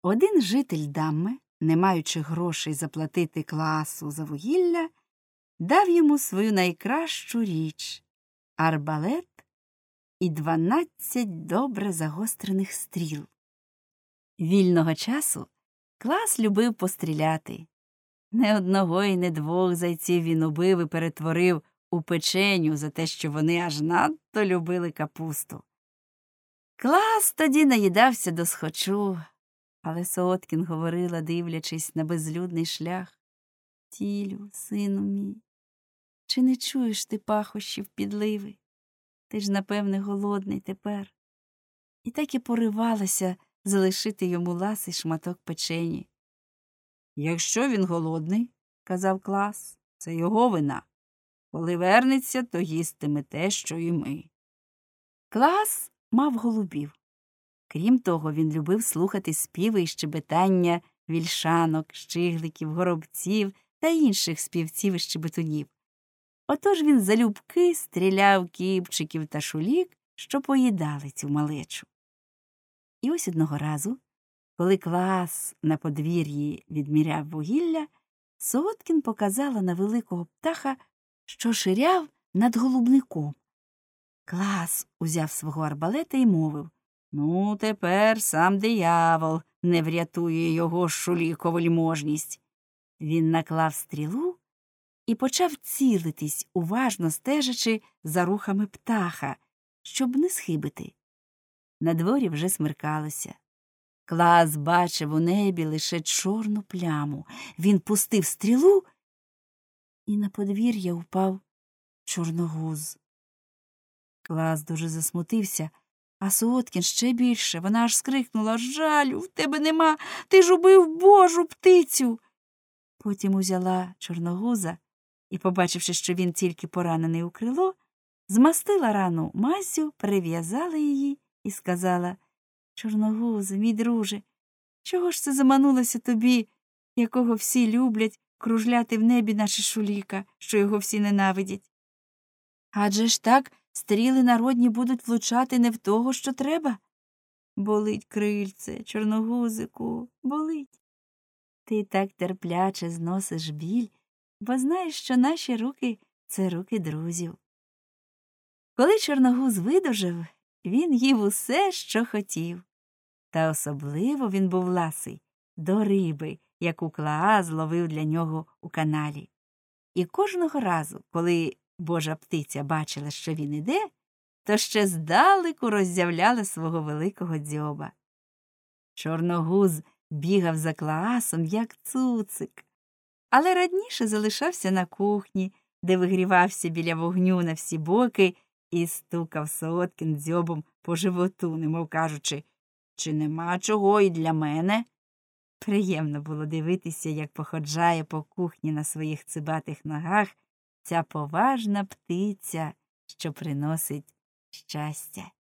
Один житель Дамми, не маючи грошей заплатити Клаасу за вугілля, дав йому свою найкращу річ – арбалет і 12 добре загострених стріл. Вільного часу Клаас любив постріляти. Не одного і не двох зайців він убив і перетворив у печеню за те, що вони аж надто любили капусту. Клаас тоді наїдався досхочу, але Сооткін говорила, дивлячись на безлюдний шлях: «Тілю, сину мій, чи не чуєш ти пахощів підливи? Ти ж, напевне, голодний тепер». І так і поривалася залишити йому ласий шматок печені. «Якщо він голодний, – казав Клаас, – це його вина. Коли вернеться, то їстиме те, що і ми». Клаас мав голубів. Крім того, він любив слухати співи і щебетання вільшанок, щигликів, горобців та інших співців і щебетунів. Отож він залюбки стріляв кібчиків та шулік, що поїдали цю малечу. І ось одного разу, коли Клаас на подвір'ї відміряв вугілля, Сооткін показала на великого птаха, що ширяв над голубником. Клаас узяв свого арбалета і мовив: «Ну, тепер сам диявол не врятує його шулікову вельможність». Він наклав стрілу і почав цілитись, уважно стежачи за рухами птаха, щоб не схибити. Надворі вже смеркалося. Клаас бачив у небі лише чорну пляму. Він пустив стрілу, і на подвір'я впав чорногуз. Клаас дуже засмутився, а Сооткін ще більше. Вона аж скрикнула: «Жалю, в тебе нема! Ти ж убив Божу птицю!» Потім узяла чорногуза і, побачивши, що він тільки поранений у крило, змастила рану маззю, перев'язала її і сказала: «Чорногузе, мій друже, чого ж це заманулося тобі, якого всі люблять, кружляти в небі, наче шуліка, що його всі ненавидять? Адже ж так стріли народні будуть влучати не в того, що треба. Болить крильце, чорногузику, болить. Ти так терпляче зносиш біль, бо знаєш, що наші руки – це руки друзів». Коли чорногуз видужав, він їв усе, що хотів. Та особливо він був ласий до риби, яку Клаас зловив для нього у каналі. І кожного разу, коли Божа птиця бачила, що він іде, то ще здалеку роззявляла свого великого дзьоба. Чорногуз бігав за Клаасом, як цуцик, але радніше залишався на кухні, де вигрівався біля вогню на всі боки і стукав Сооткін дзьобом по животу, немов кажучи: «Чи нема чого і для мене?» Приємно було дивитися, як походжає по кухні на своїх цибатих ногах ця поважна птиця, що приносить щастя.